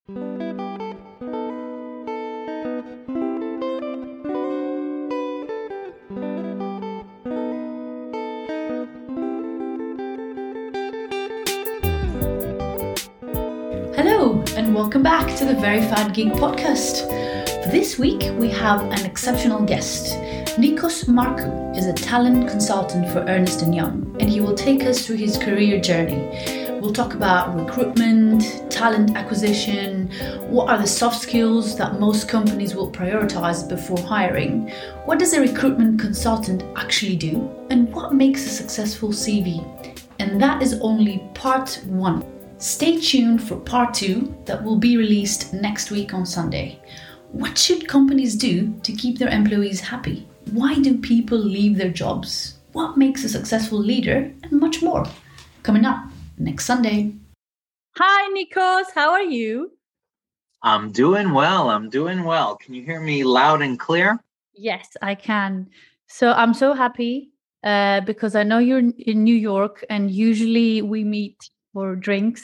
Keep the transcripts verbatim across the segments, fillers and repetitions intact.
Hello, and welcome back to the Verified Geek podcast. For this week, we have an exceptional guest. Nikos Markou is a talent consultant for Ernst and Young, and he will take us through his career journey. We'll talk about recruitment, talent acquisition, what are the soft skills that most companies will prioritize before hiring, what does a recruitment consultant actually do, and what makes a successful C V. And that is only part one. Stay tuned for part two that will be released next week on Sunday. What should companies do to keep their employees happy? Why do people leave their jobs? What makes a successful leader? And much more. Coming up next Sunday. Hi, Nikos. How are you? I'm doing well. I'm doing well. Can you hear me loud and clear? Yes, I can. So I'm so happy uh, because I know you're in New York and usually we meet for drinks.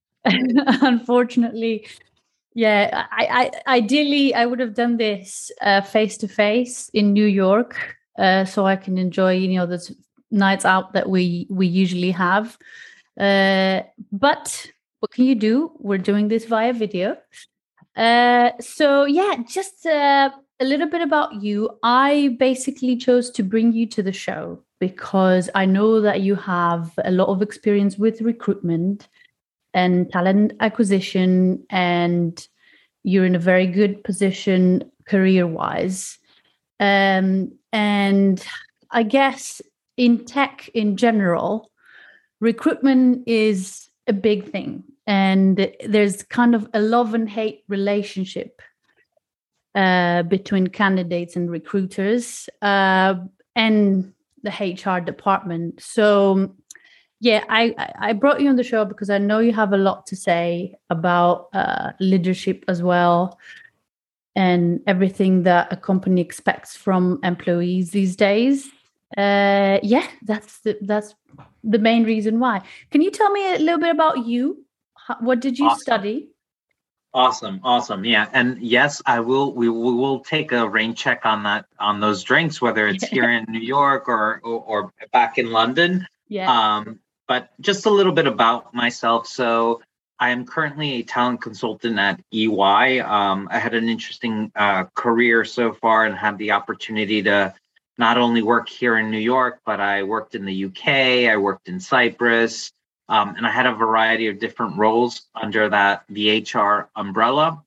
Unfortunately, yeah, I, I ideally I would have done this face to face in New York, uh, so I can enjoy, you know, the nights out that we we usually have. Uh, but what can you do? We're doing this via video. Uh, so yeah, just uh, a little bit about you. I basically chose to bring you to the show because I know that you have a lot of experience with recruitment and talent acquisition, and you're in a very good position career-wise. Um, and I guess in tech in general, recruitment is a big thing. And there's kind of a love and hate relationship uh, between candidates and recruiters uh, and the H R department. So yeah, I, I brought you on the show because I know you have a lot to say about uh, leadership as well and everything that a company expects from employees these days. Uh, yeah, that's the, that's the main reason why. Can you tell me a little bit about you? How, what did you awesome. study? Awesome, awesome, yeah, and yes, I will. We, we will take a rain check on that on those drinks, whether it's here in New York or, or or back in London. Yeah. Um, But just a little bit about myself. So I am currently a talent consultant at E Y. Um, I had an interesting uh, career so far and had the opportunity to not only work here in New York, but I worked in the U K, I worked in Cyprus, um, and I had a variety of different roles under that, the H R umbrella.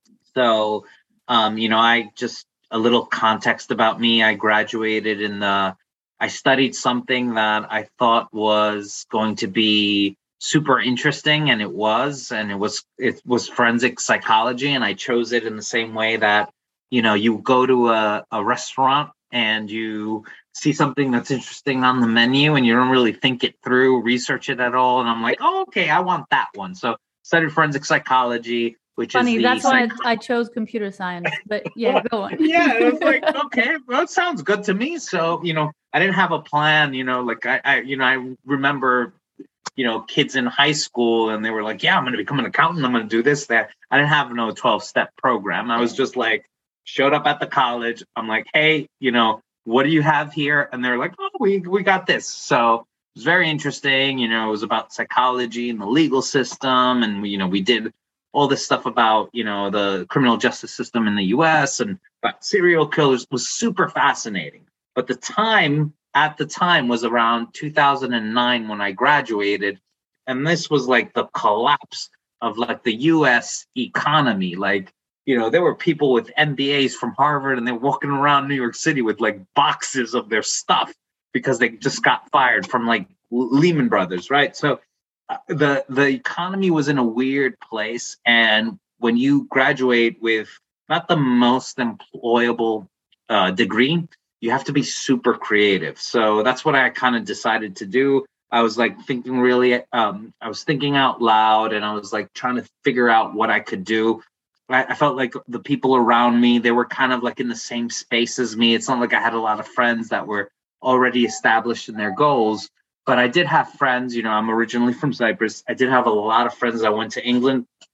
So, um, you know, I just, a little context about me, I graduated in the I studied something that I thought was going to be super interesting, and it was, and it was it was forensic psychology, and I chose it in the same way that, you know, you go to a, a restaurant and you see something that's interesting on the menu and you don't really think it through, research it at all, and I'm like, oh, okay, I want that one. So studied forensic psychology. Which Funny, is that's psych- why I chose computer science. But yeah, go on. Yeah, it was like, okay, well, it sounds good to me. So, you know, I didn't have a plan, you know, like I, I, you know, I remember, you know, kids in high school and they were like, yeah, I'm going to become an accountant. I'm going to do this, that. I didn't have no twelve step program. I was just like, showed up at the college. I'm like, hey, you know, what do you have here? And they're like, oh, we, we got this. So it was very interesting. You know, it was about psychology and the legal system. And, we, you know, we did all this stuff about, you know, the criminal justice system in the U S and about serial killers. Was super fascinating. But the time at the time was around two thousand nine when I graduated. And this was like the collapse of like the U S economy. Like, you know, there were people with M B As from Harvard and they're walking around New York City with like boxes of their stuff because they just got fired from like Lehman Brothers, right? So uh, the the economy was in a weird place. And when you graduate with not the most employable uh, degree, you have to be super creative. So that's what I kind of decided to do. I was like thinking really, um, I was thinking out loud and I was like trying to figure out what I could do. I, I felt like the people around me, they were kind of like in the same space as me. It's not like I had a lot of friends that were already established in their goals, but I did have friends. You know, I'm originally from Cyprus. I did have a lot of friends that went to England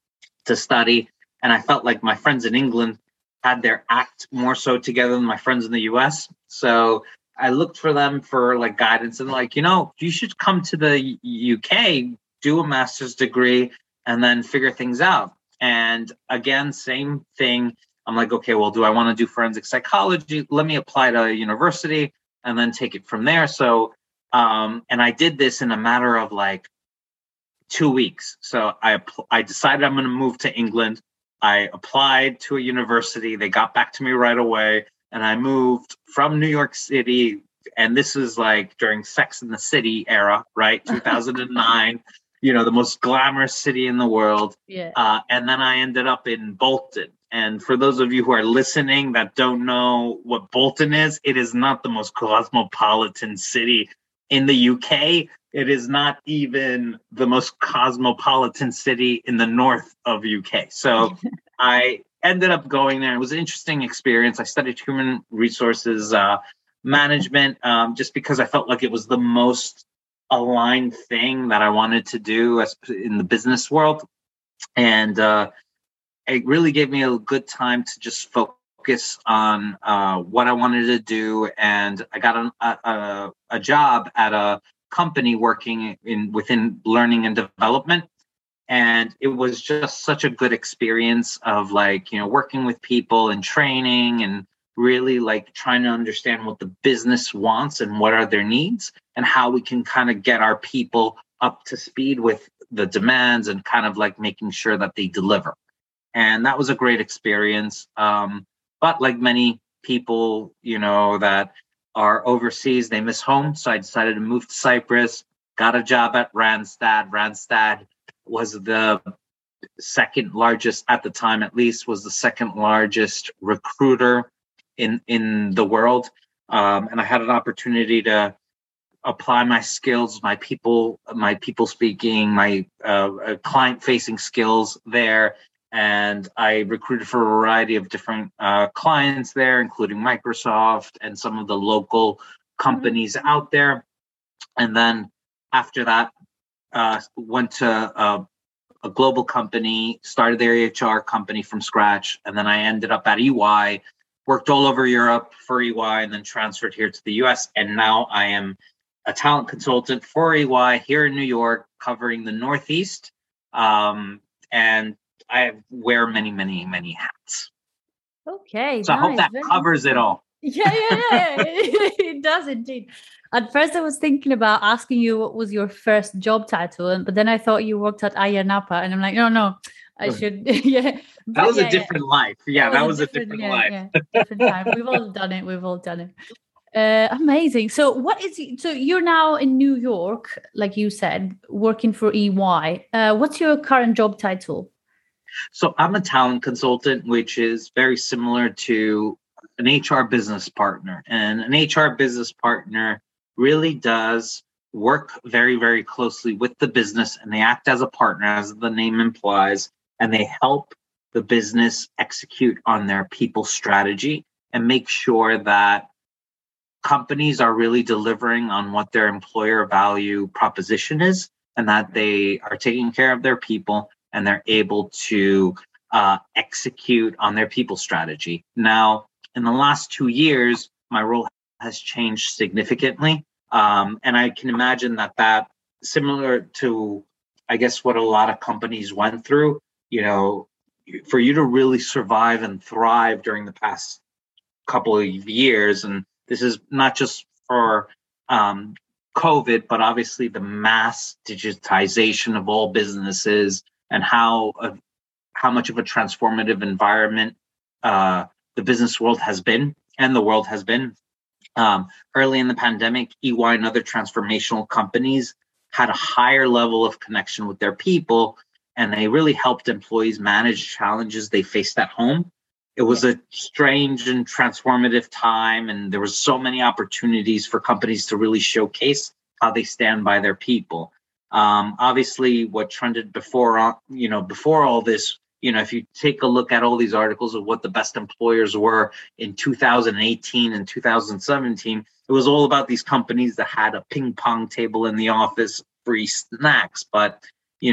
to study. And I felt like my friends in England had their act more so together than my friends in the U S. So I looked for them for like guidance and like, you know, you should come to the U K, do a master's degree, and then figure things out. And again, same thing. I'm like, okay, well, do I want to do forensic psychology? Let me apply to a university and then take it from there. So, um, and I did this in a matter of like two weeks. So I, I decided I'm going to move to England. I applied to a university. They got back to me right away. And I moved from New York City. And this is like during Sex and the City era, right? two thousand nine, you know, the most glamorous city in the world. Yeah. Uh, and then I ended up in Bolton. And for those of you who are listening that don't know what Bolton is, it is not the most cosmopolitan city in the U K. It is not even the most cosmopolitan city in the north of U K. So I ended up going there. It was an interesting experience. I studied human resources uh, management um, just because I felt like it was the most aligned thing that I wanted to do as in the business world. And uh, it really gave me a good time to just focus on uh, what I wanted to do. And I got a, a, a job at a company working in within learning and development. And it was just such a good experience of like, you know, working with people and training and really like trying to understand what the business wants and what are their needs and how we can kind of get our people up to speed with the demands and kind of like making sure that they deliver. And that was a great experience. Um, but like many people, you know, that are overseas, they miss home. So I decided to move to Cyprus, got a job at Randstad. Randstad was the second largest, at the time at least, was the second largest recruiter in, in the world. Um, and I had an opportunity to apply my skills, my people, my people speaking, my uh, client facing skills there. And I recruited for a variety of different uh, clients there, including Microsoft and some of the local companies mm-hmm. out there. And then after that, uh, went to a, a global company, started their H R company from scratch. And then I ended up at E Y, worked all over Europe for E Y, and then transferred here to the U S. And now I am a talent consultant for E Y here in New York, covering the Northeast. Um, and I wear many, many, many hats. Okay. So nice. I hope that Very covers it all. Yeah, yeah, yeah. It does indeed. At first I was thinking about asking you what was your first job title, but then I thought you worked at Ayia Napa, and I'm like, no, no, I should, yeah. But that was yeah, a different yeah. life. Yeah, that, that was, was a different, different yeah, life. Yeah, different time. We've all done it. We've all done it. Uh, amazing. So what is it? So you're now in New York, like you said, working for E Y. Uh, what's your current job title? So I'm a talent consultant, which is very similar to an H R business partner. And an H R business partner really does work very, very closely with the business, and they act as a partner, as the name implies, and they help the business execute on their people strategy and make sure that companies are really delivering on what their employer value proposition is, and that they are taking care of their people and they're able to uh, execute on their people strategy. Now, in the last two years, my role has changed significantly. Um, and I can imagine that that, similar to, I guess, what a lot of companies went through, you know, for you to really survive and thrive during the past couple of years, and this is not just for um, COVID, but obviously the mass digitization of all businesses and how uh, how much of a transformative environment uh, the business world has been and the world has been. Um, early in the pandemic, E Y and other transformational companies had a higher level of connection with their people, and they really helped employees manage challenges they faced at home. It was a strange and transformative time, and there were so many opportunities for companies to really showcase how they stand by their people. Um, obviously, what trended before, you know, before all this, you know, if you take a look at all these articles of what the best employers were in two thousand eighteen and two thousand seventeen, it was all about these companies that had a ping pong table in the office, free snacks. But, you know,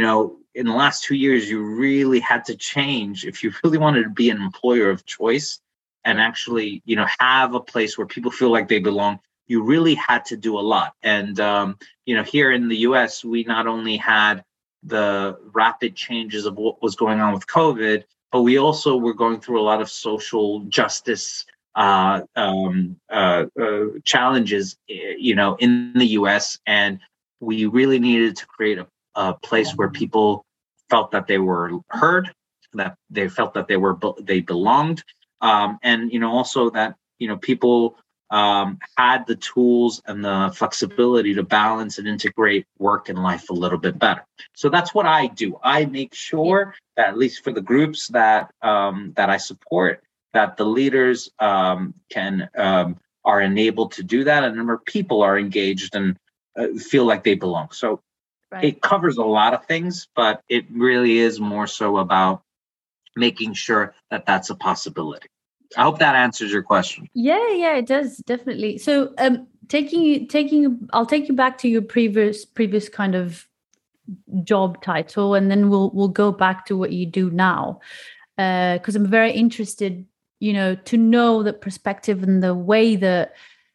in the last two years, you really had to change if you really wanted to be an employer of choice and actually, you know, have a place where people feel like they belong. You really had to do a lot. And, um, you know, here in the U S, we not only had the rapid changes of what was going on with COVID, but we also were going through a lot of social justice uh, um, uh, uh, challenges, you know, in the U S. And we really needed to create a, a place where people felt that they were heard, that they felt that they were they belonged, um, and you know also that you know people um, had the tools and the flexibility to balance and integrate work and life a little bit better. So that's what I do. I make sure that at least for the groups that um, that I support, that the leaders um, can um, are enabled to do that, and a number of people are engaged and uh, feel like they belong. So right. It covers a lot of things, but it really is more so about making sure that that's a possibility. I hope that answers your question. Yeah, yeah, it does, definitely. So um, taking you, taking, I'll take you back to your previous previous kind of job title, and then we'll we'll go back to what you do now, because uh, I'm very interested, you know, to know the perspective and the way that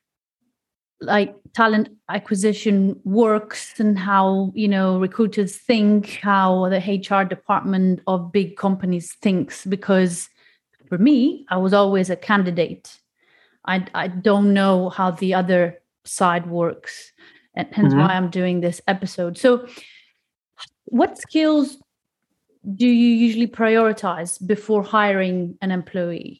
like talent acquisition works and how, you know, recruiters think, how the H R department of big companies thinks. Because for me, I was always a candidate. I I don't know how the other side works, and hence mm-hmm. why I'm doing this episode. So, what skills do you usually prioritize before hiring an employee?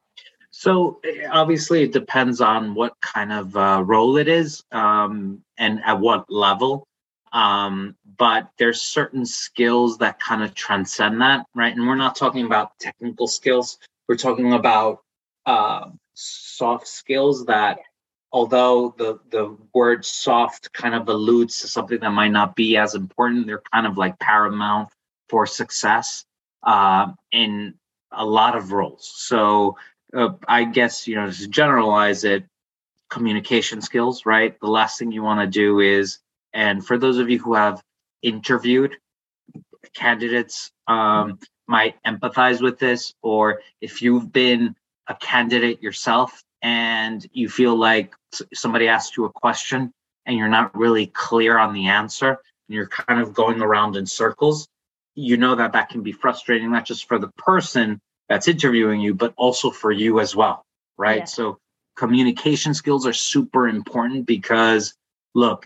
So obviously it depends on what kind of uh, role it is um, and at what level. Um, but there's certain skills that kind of transcend that, right? And we're not talking about technical skills. We're talking about uh, soft skills that, although the, the word soft kind of alludes to something that might not be as important, they're kind of like paramount for success uh, in a lot of roles. So Uh, I guess, you know, to generalize it, communication skills, right? The last thing you want to do is, and for those of you who have interviewed candidates, um, might empathize with this, or if you've been a candidate yourself and you feel like somebody asked you a question and you're not really clear on the answer and you're kind of going around in circles, you know that that can be frustrating, not just for the person that's interviewing you, but also for you as well, right? Yeah. So communication skills are super important because, look,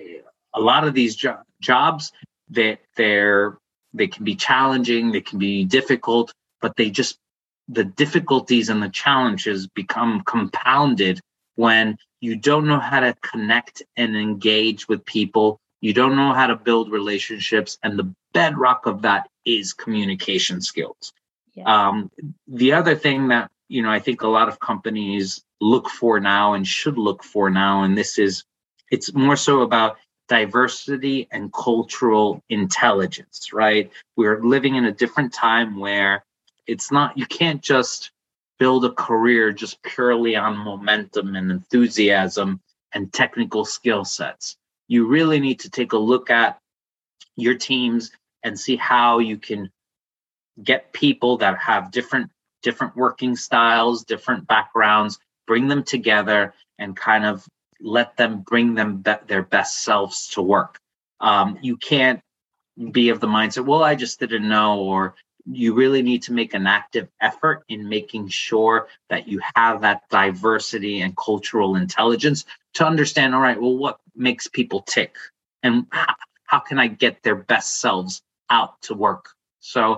a lot of these jo- jobs that they're they can be challenging, they can be difficult, but they just the difficulties and the challenges become compounded when you don't know how to connect and engage with people. You don't know how to build relationships, and the bedrock of that is communication skills. Yeah. Um, the other thing that, you know, I think a lot of companies look for now and should look for now, and this is, it's more so about diversity and cultural intelligence, right? We're living in a different time where it's not, you can't just build a career just purely on momentum and enthusiasm and technical skill sets. You really need to take a look at your teams and see how you can get people that have different different working styles, different backgrounds, bring them together and kind of let them bring them be- their best selves to work. Um, you can't be of the mindset, well, I just didn't know, or you really need to make an active effort in making sure that you have that diversity and cultural intelligence to understand, all right, well, what makes people tick and how, how can I get their best selves out to work? So,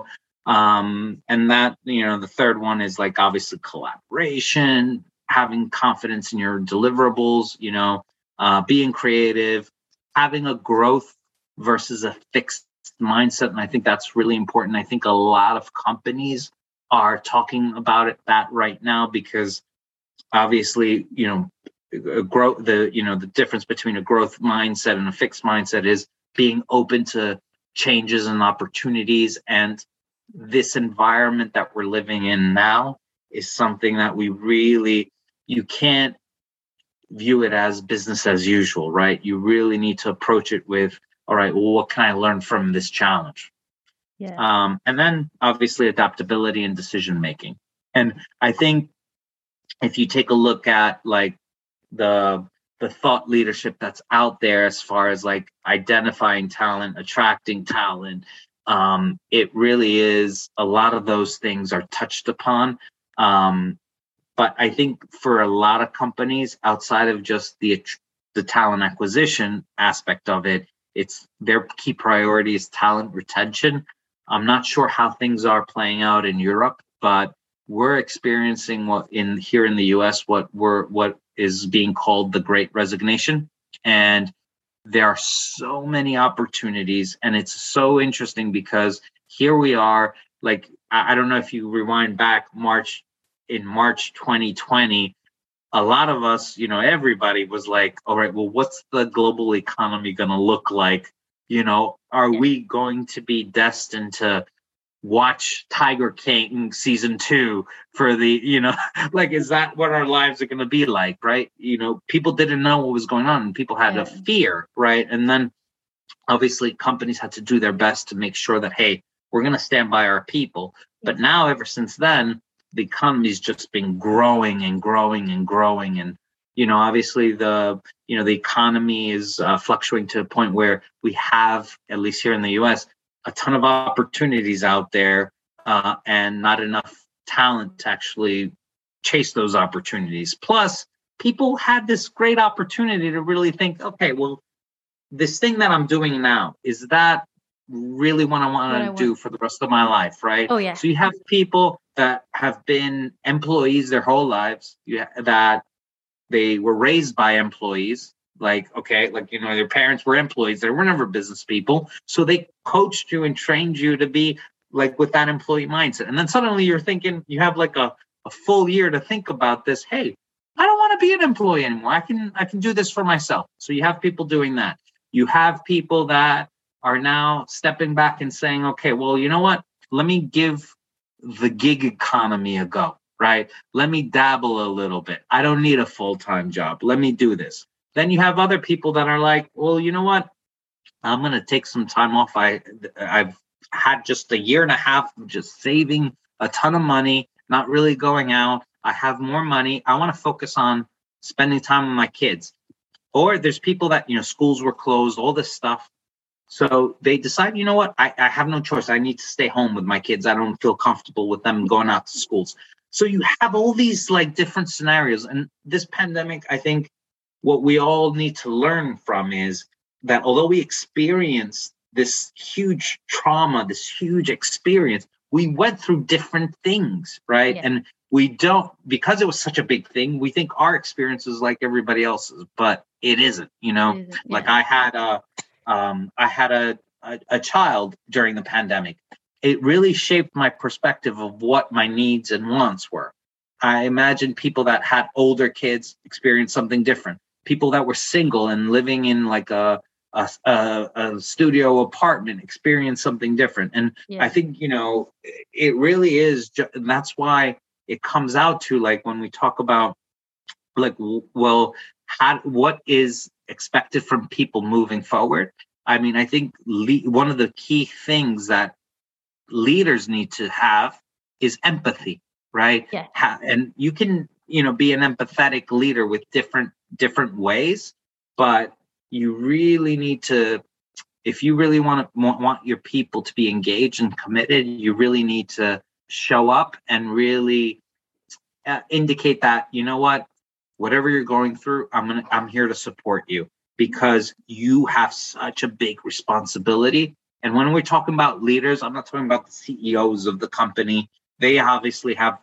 um, and that, you know, the third one is like obviously collaboration, having confidence in your deliverables, you know, uh, being creative, having a growth versus a fixed mindset. And I think that's really important. I think a lot of companies are talking about it that right now, because obviously, you know, a growth, the, you know, the difference between a growth mindset and a fixed mindset is being open to changes and opportunities. And this environment that we're living in now is something that we really, you can't view it as business as usual, right? You really need to approach it with, all right, well, what can I learn from this challenge? Yeah. Um, and then obviously adaptability and decision making. And I think if you take a look at like the the thought leadership that's out there as far as like identifying talent, attracting talent, um, it really is a lot of those things are touched upon. Um, but I think for a lot of companies outside of just the the talent acquisition aspect of it, it's their key priority is talent retention. I'm not sure how things are playing out in Europe, but we're experiencing what in here in the U S what we're what is being called the Great Resignation, and there are so many opportunities, and it's so interesting because here we are. Like I, I don't know if you rewind back March in March twenty twenty, a lot of us, you know, everybody was like, all right, well, what's the global economy going to look like? You know, are we going to be destined to watch Tiger King season two for the, you know, like, is that what our lives are going to be like? Right. You know, people didn't know what was going on and people had Yeah. a fear. Right. And then obviously companies had to do their best to make sure that, hey, we're going to stand by our people. But now, ever since then, the economy's just been growing and growing and growing. And, you know, obviously the, you know, the economy is uh, fluctuating to a point where we have, at least here in the U S, a ton of opportunities out there uh, and not enough talent to actually chase those opportunities. Plus, people had this great opportunity to really think, okay, well, this thing that I'm doing now, is that really what I want to do for the rest of my life, right? Oh, yeah. So you have people that have been employees their whole lives, you ha- that they were raised by employees. Like, okay, like, you know, their parents were employees. They were never business people. So they coached you and trained you to be like with that employee mindset. And then suddenly you're thinking, you have like a, a full year to think about this. Hey, I don't want to be an employee anymore. I can, I can do this for myself. So you have people doing that. You have people that are now stepping back and saying, okay, well, you know what? Let me give the gig economy a go, right? Let me dabble a little bit. I don't need a full-time job. Let me do this. Then you have other people that are like, well, you know what? I'm going to take some time off. I, I've had just a year and a half of just saving a ton of money, not really going out. I have more money. I want to focus on spending time with my kids. Or there's people that, you know, schools were closed, all this stuff. So they decide, you know what? I, I have no choice. I need to stay home with my kids. I don't feel comfortable with them going out to schools. So you have all these like different scenarios. And this pandemic, I think, what we all need to learn from is that although we experienced this huge trauma, this huge experience, we went through different things, right? Yeah. And we don't, because it was such a big thing, we think our experience is like everybody else's, but it isn't, you know, isn't, yeah. Like I had a, um, I had a, a, a child during the pandemic. It really shaped my perspective of what my needs and wants were. I imagine people that had older kids experience something different. People that were single and living in like a a, a, a studio apartment experience something different. And yeah. I think, you know, it really is. Ju- and that's why it comes out to like when we talk about like, well, how, what is expected from people moving forward? I mean, I think le- one of the key things that leaders need to have is empathy, right? Yeah. Ha- and you can, you know, be an empathetic leader with different different ways, but you really need to, if you really want to want, want your people to be engaged and committed, you really need to show up and really uh, indicate that, you know what, whatever you're going through, I'm gonna I'm here to support you because you have such a big responsibility. And when we're talking about leaders, I'm not talking about the C E Os of the company. They obviously have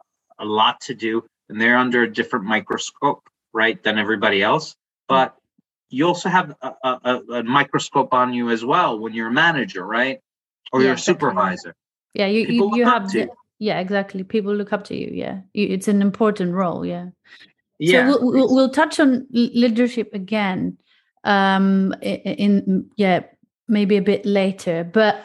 a lot to do and they're under a different microscope, right, than everybody else. But you also have a, a, a microscope on you as well when you're a manager, right? Or yeah, you're a supervisor. Yeah, you you, you have the, yeah, exactly. People look up to you. Yeah, it's an important role. Yeah. Yeah. So we'll we'll, we'll touch on leadership again. Um, in, in yeah, maybe a bit later. But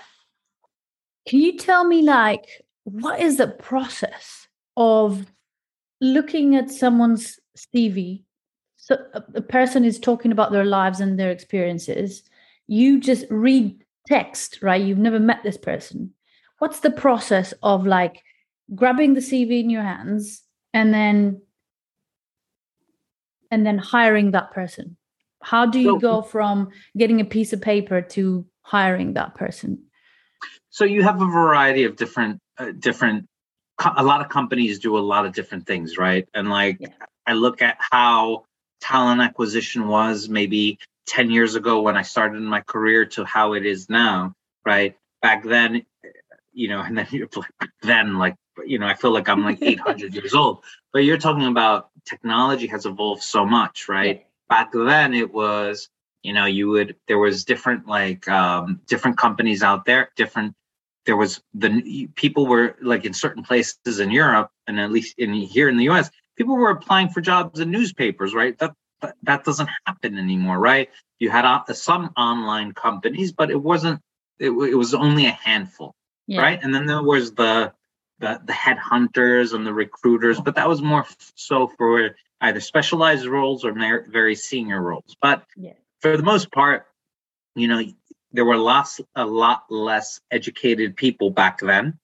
can you tell me, like, what is the process of looking at someone's C V? So a, a person is talking about their lives and their experiences. You just read text, right? You've never met this person. What's the process of like grabbing the C V in your hands and then and then hiring that person? How do you So, go from getting a piece of paper to hiring that person? so you have a variety of different, uh, different. co- A lot of companies do a lot of different things, right? And like, Yeah. I look at how talent acquisition was maybe ten years ago when I started in my career to how it is now, right? Back then, you know, and then you're like, then like, you know, I feel like I'm like eight hundred years old, but you're talking about technology has evolved so much, right? Yeah. Back then it was, you know, you would, there was different, like, um, different companies out there, different, there was the people were like in certain places in Europe and at least in here in the U S, people were applying for jobs in newspapers, right? That, that, that doesn't happen anymore, right? You had uh, some online companies, but it wasn't, it, it was only a handful. Yeah. Right. And then there was the the the headhunters and the recruiters, but that was more so for either specialized roles or mer- very senior roles. But Yeah. for the most part, you know, there were lots a lot less educated people back then,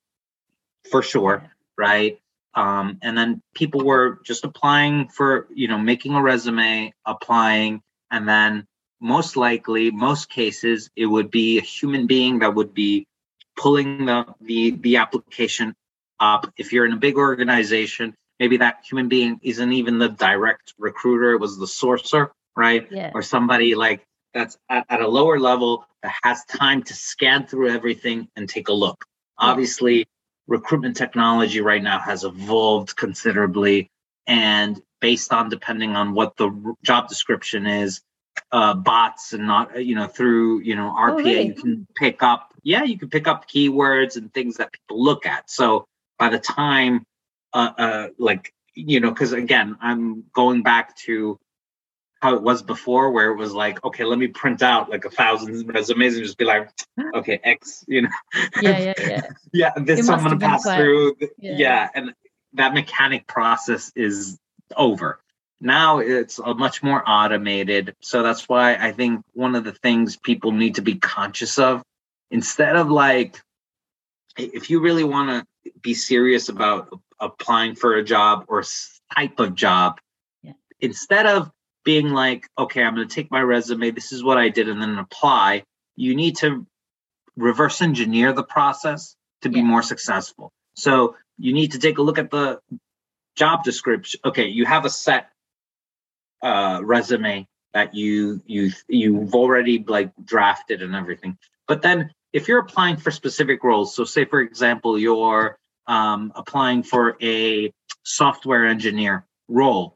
for sure, Yeah. right? Um, and then people were just applying for, you know, making a resume, applying, and then most likely, most cases, it would be a human being that would be pulling the the the application up. If you're in a big organization, maybe that human being isn't even the direct recruiter, it was the sourcer, right? Yeah. Or somebody like that's at, at a lower level that has time to scan through everything and take a look. Yeah. Obviously, recruitment technology right now has evolved considerably, and based on depending on what the r- job description is, uh, bots and not, you know, through, you know, Oh, R P A, really? you can pick up, yeah, you can pick up keywords and things that people look at. So by the time, uh, uh like, you know, because again, I'm going back to how it was before, where it was like, okay, let me print out like a thousand resumes and just be like, okay, X, you know, Yeah, yeah, yeah. yeah, It this I'm must gonna have been pass quite. through, Yeah. yeah, and that mechanic process is over. Now it's a much more automated. So that's why I think one of the things people need to be conscious of, instead of like, if you really want to be serious about applying for a job or s- type of job, Yeah. instead of being like, okay, I'm going to take my resume, this is what I did, and then apply, you need to reverse engineer the process to be Yeah. more successful. So you need to take a look at the job description. Okay, you have a set uh, resume that you you you've already like drafted and everything. But then if you're applying for specific roles, so say for example you're um, applying for a software engineer role,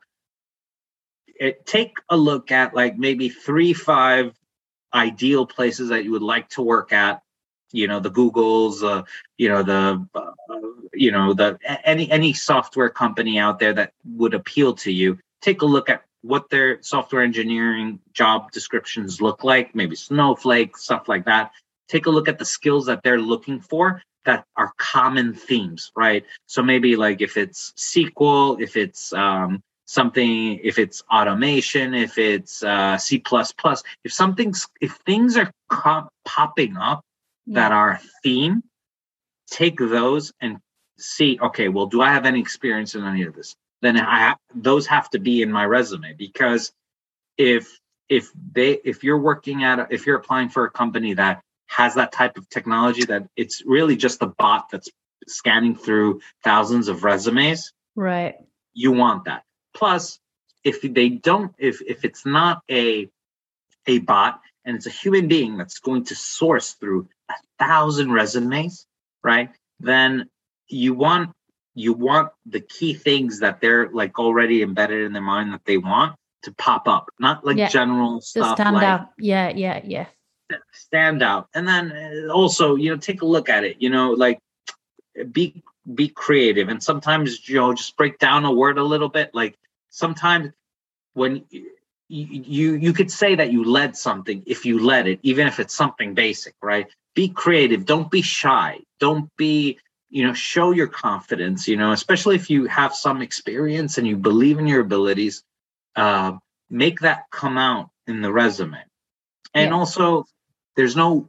it, take a look at like maybe three five ideal places that you would like to work at. You know, the Googles, uh, you know, the uh, you know the any any software company out there that would appeal to you. Take a look at what their software engineering job descriptions look like, maybe Snowflake, stuff like that. Take a look at the skills that they're looking for that are common themes, right? So maybe like if it's S Q L, if it's um, something, if it's automation, if it's uh, C plus plus, if something's, if things are co- popping up that Yeah. are a theme, take those and see, okay, well, do I have any experience in any of this? Then I ha- those have to be in my resume, because if if they if you're working at a, if you're applying for a company that has that type of technology, that it's really just a bot that's scanning through thousands of resumes, Right. you want that. Plus, if they don't, if if it's not a a bot and it's a human being that's going to source through a thousand resumes, right? Then you want you want the key things that they're like already embedded in their mind that they want to pop up, not like Yeah. general To stuff stand like out. Yeah, yeah, yeah. stand out. And then uh, also, you know, take a look at it, you know, like be be creative, and sometimes, you know, just break down a word a little bit. Like sometimes when you, you you could say that you led something if you led it, even if it's something basic, right? Be creative. Don't be shy. Don't be, you know, show your confidence, you know, especially if you have some experience and you believe in your abilities, uh, make that come out in the resume. And Yeah. also, there's no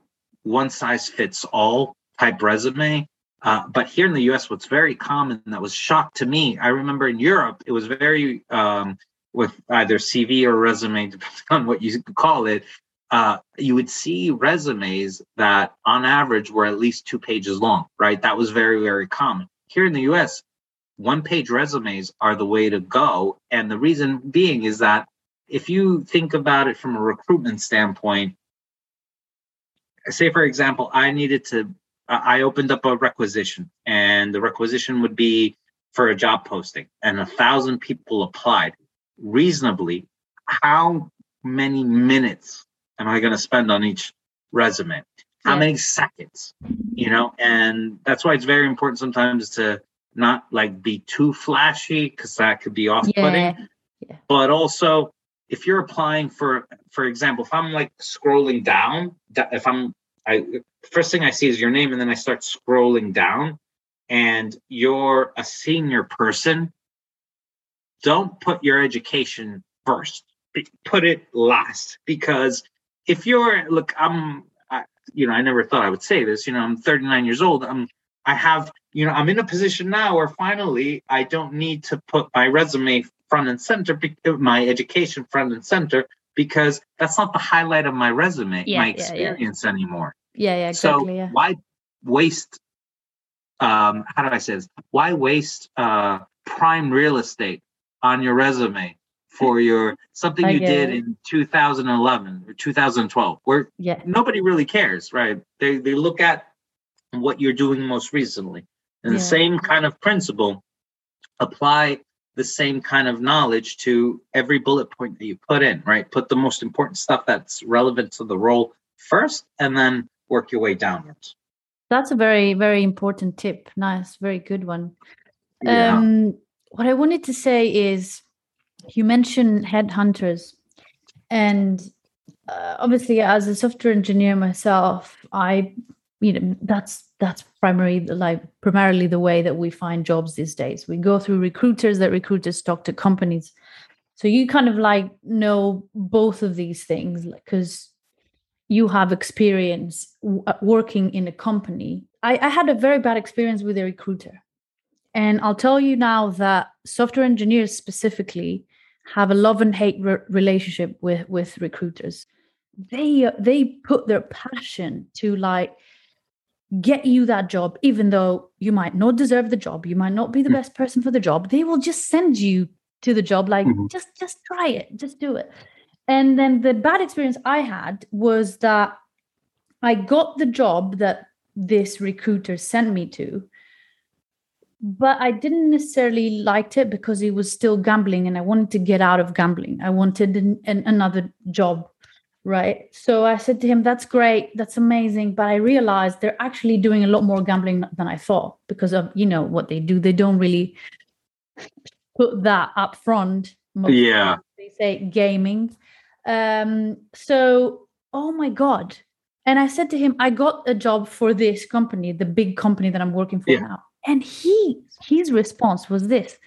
one size fits all type resume. Uh, but here in the U S, what's very common that was shock to me, I remember in Europe, it was very um, with either C V or resume, depending on what you call it. Uh, you would see resumes that on average were at least two pages long, right? That was very, very common. Here in the U S, one page resumes are the way to go. And the reason being is that if you think about it from a recruitment standpoint, say, for example, I needed to, I opened up a requisition, and the requisition would be for a job posting, and a thousand people applied. Reasonably, how many minutes am I going to spend on each resume? How Yeah. many seconds? You know, and that's why it's very important sometimes to not like be too flashy, because that could be off-putting. Yeah. Yeah. But also, if you're applying for, for example, if I'm like scrolling down, that- if I'm, I first thing I see is your name, and then I start scrolling down, and you're a senior person, don't put your education first. Put it last, because if you're, look, I'm, I, you know, I never thought I would say this. You know, I'm thirty-nine years old. I'm, I have, you know, I'm in a position now where finally I don't need to put my resume front and center, my education front and center, because that's not the highlight of my resume, Yeah, my yeah, yeah. experience anymore. Yeah, yeah, exactly. So Yeah. why waste? Um, how do I say this? Why waste uh, prime real estate on your resume for your something I you get did it. in two thousand eleven or two thousand twelve, where Yeah. nobody really cares, right? They they look at what you're doing most recently, and the Yeah. same kind of principle, apply the same kind of knowledge to every bullet point that you put in, right? Put the most important stuff that's relevant to the role first, and then work your way downwards. That's a very, very important tip. Nice, very good one. Yeah. Um, what I wanted to say is, you mentioned headhunters, and uh, obviously, as a software engineer myself, I, you know, that's that's primarily like primarily the way that we find jobs these days. We go through recruiters. That recruiters talk to companies. So you kind of like know both of these things, because you have experience w- uh, working in a company. I, I had a very bad experience with a recruiter. And I'll tell you now that software engineers specifically have a love and hate re- relationship with, with recruiters. They uh, they put their passion to like get you that job, even though you might not deserve the job, you might not be the best person for the job. They will just send you to the job, like Mhm. just just try it, just do it. And then the bad experience I had was that I got the job that this recruiter sent me to, but I didn't necessarily liked it because it was still gambling, and I wanted to get out of gambling. I wanted an, an, another job, right? So I said to him, "That's great, that's amazing," but I realized they're actually doing a lot more gambling than I thought, because of, you know, what they do. They don't really put that up front. Most Yeah. they say gaming. Um, so, oh my God. And I said to him, I got a job for this company, the big company that I'm working for Yeah. now. And he, his response was this.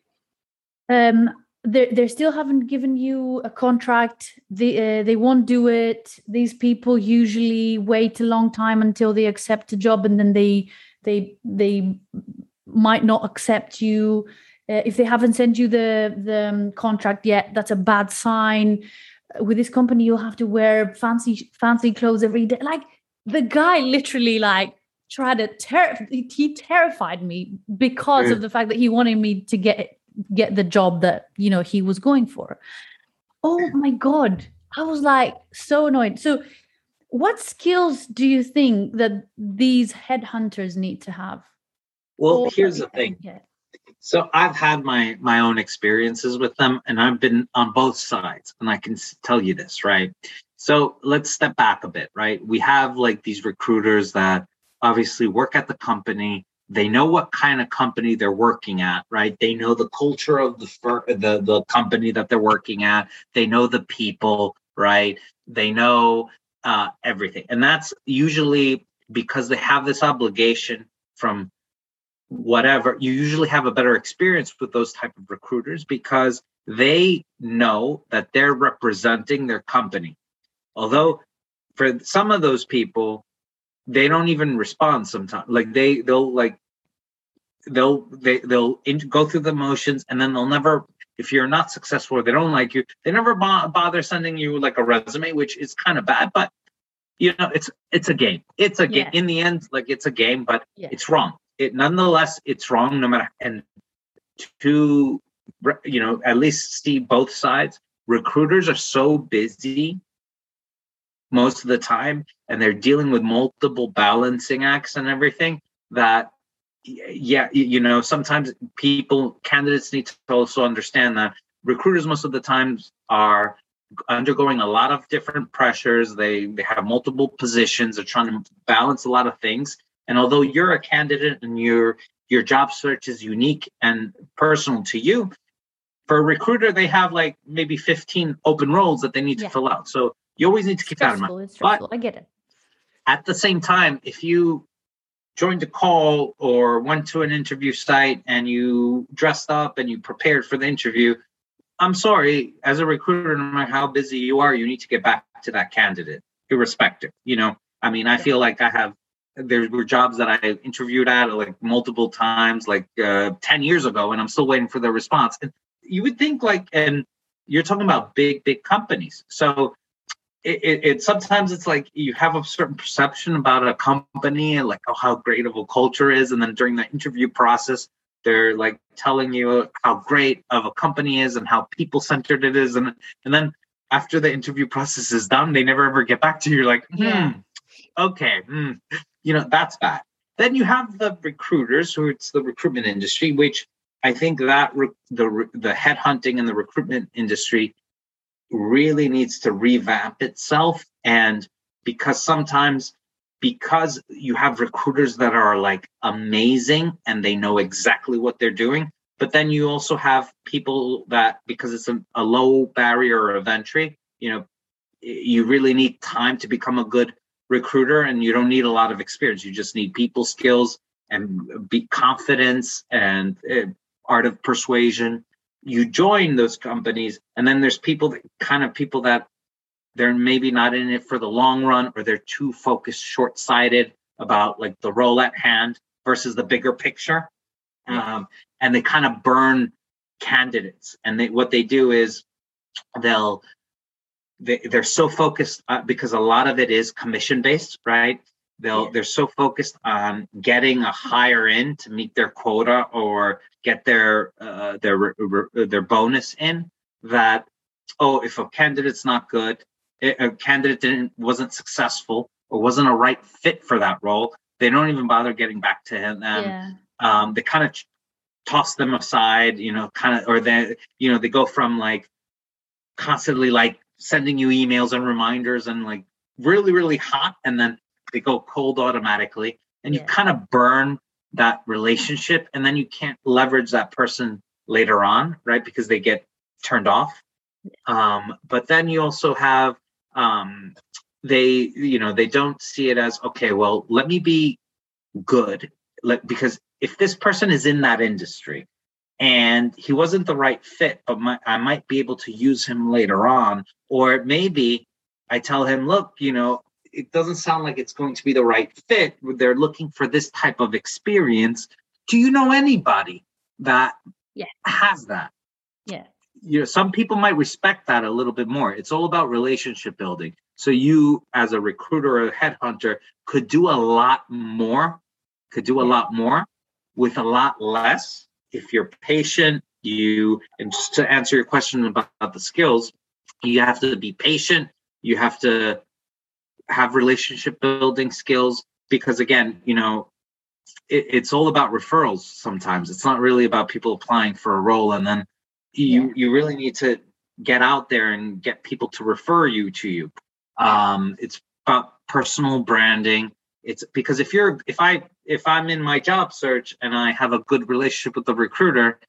Um, they they still haven't given you a contract. They uh, they won't do it. These people usually wait a long time until they accept a job, and then they they they might not accept you. Uh, if they haven't sent you the the um, contract yet, that's a bad sign. With this company, you'll have to wear fancy fancy clothes every day. Like, the guy literally like tried to ter- he terrified me because of the fact that he wanted me to get get the job that, you know, he was going for. Oh my God, I was like so annoyed. So what skills do you think that these headhunters need to have? Well, Or- here's the thing. Yeah. So I've had my my own experiences with them, and I've been on both sides, and I can s- tell you this, right? So let's step back a bit, right? We have like these recruiters that obviously work at the company. They know what kind of company they're working at, right? They know the culture of the fir- the the company that they're working at. They know the people, right? They know uh, everything, and that's usually because they have this obligation from whatever. You usually have a better experience with those type of recruiters because they know that they're representing their company. Although for some of those people, they don't even respond sometimes. Like they they'll like they'll they they'll in, go through the motions, and then they'll never, if you're not successful or they don't like you, they never bo- bother sending you like a resume, which is kind of bad. But you know, it's it's a game. It's a game. Yeah. In the end, like it's a game, but Yeah. it's wrong. It nonetheless, it's wrong. No matter, and to you know, at least see both sides. Recruiters are so busy most of the time, and they're dealing with multiple balancing acts and everything that, yeah, you know, sometimes people, candidates need to also understand that recruiters most of the times are undergoing a lot of different pressures. They they have multiple positions. They're trying to balance a lot of things. And although you're a candidate and your your job search is unique and personal to you, for a recruiter, they have like maybe fifteen open roles that they need Yeah. to fill out. So you always need to keep Stressful, that in mind. it's stressful. But I get it. at the same time, if you joined a call or went to an interview site and you dressed up and you prepared for the interview, I'm sorry, as a recruiter, no matter how busy you are, you need to get back to that candidate, irrespective. You know, I mean, I Yeah. feel like I have, there were jobs that I interviewed at like multiple times, like uh, ten years ago, and I'm still waiting for the response. And you would think like, and you're talking about big, big companies. So it, it, it sometimes it's like you have a certain perception about a company and like, oh, how great of a culture is. And then during the interview process, they're like telling you how great of a company is and how people centered it is. And, and then after the interview process is done, they never ever get back to you. You're like, hmm, Yeah. okay, hmm, you know, that's bad. Then you have the recruiters, who it's the recruitment industry, which I think that re- the the headhunting and the recruitment industry really needs to revamp itself. And because sometimes, because you have recruiters that are like amazing and they know exactly what they're doing, but then you also have people that, because it's a, a low barrier of entry, you know, you really need time to become a good recruiter, and you don't need a lot of experience. You just need people skills and be confidence and uh, art of persuasion. You join those companies, and then there's people that kind of people that they're maybe not in it for the long run, or they're too focused, short-sighted about like the role at hand versus the bigger picture. Um, and they kind of burn candidates. And they, what they do is they'll they, they're so focused uh, because a lot of it is commission based, right? They'll Yeah. they're so focused on getting a hire in to meet their quota or get their uh, their their bonus in, that, oh, if a candidate's not good, a candidate didn't wasn't successful or wasn't a right fit for that role, they don't even bother getting back to him. Yeah. Um, they kind of toss them aside, you know, kind of, or they, you know, they go from like constantly like sending you emails and reminders and like really, really hot, and then they go cold automatically, and Yeah. you kind of burn that relationship, and then you can't leverage that person later on, right? Because they get turned off. Um, but then you also have um, they, you know, they don't see it as, okay, well, let me be good, let, because if this person is in that industry and he wasn't the right fit, but my, I might be able to use him later on, or maybe I tell him, look, you know, it doesn't sound like it's going to be the right fit. They're looking for this type of experience. Do you know anybody that Yeah. has that? Yeah. You know, some people might respect that a little bit more. It's all about relationship building. So you, as a recruiter or a headhunter, could do a lot more, could do a Yeah. lot more with a lot less if you're patient. You, and just to answer your question about, about the skills, you have to be patient. You have to have relationship building skills, because again, you know, it, it's all about referrals. Sometimes it's not really about people applying for a role, and then you Yeah. you really need to get out there and get people to refer you to you. Um, it's about personal branding. It's because if you're if I if I'm in my job search and I have a good relationship with the recruiter,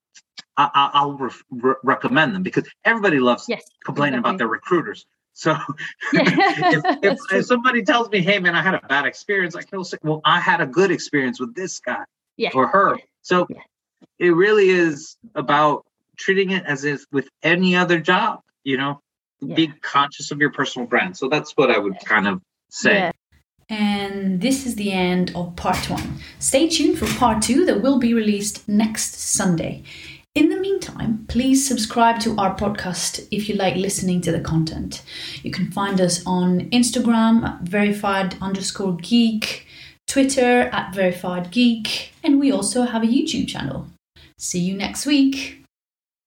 I, I, I'll re- re- recommend them, because everybody loves Yes. complaining Exactly. about their recruiters. So Yeah. if, if, That's true. if somebody tells me, hey man, I had a bad experience, I can say, well, I had a good experience with this guy Yeah. or her. Yeah. So Yeah. it really is about treating it as if with any other job, you know, Yeah. be conscious of your personal brand. So that's what I would kind of say. Yeah. And this is the end of part one. Stay tuned for part two that will be released next Sunday. In the meantime, please subscribe to our podcast if you like listening to the content. You can find us on Instagram, verified underscore geek, Twitter at verified geek, and we also have a YouTube channel. See you next week.